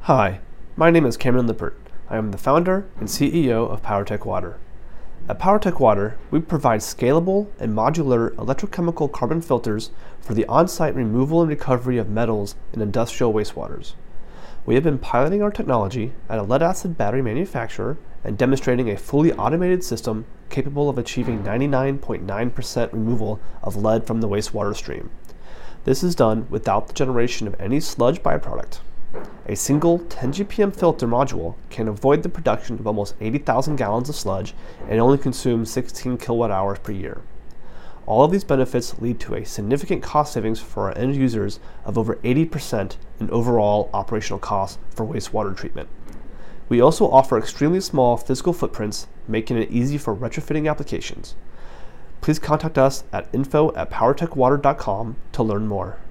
Hi, my name is Cameron Lippert. I am the founder and CEO of PowerTech Water. At PowerTech Water, we provide scalable and modular electrochemical carbon filters for the on-site removal and recovery of metals in industrial wastewaters. We have been piloting our technology at a lead-acid battery manufacturer and demonstrating a fully automated system capable of achieving 99.9% removal of lead from the wastewater stream. This is done without the generation of any sludge byproduct. A single 10 GPM filter module can avoid the production of almost 80,000 gallons of sludge and only consume 16 kilowatt hours per year. All of these benefits lead to a significant cost savings for our end users of over 80% in overall operational costs for wastewater treatment. We also offer extremely small physical footprints, making it easy for retrofitting applications. Please contact us at info@powertechwater.com to learn more.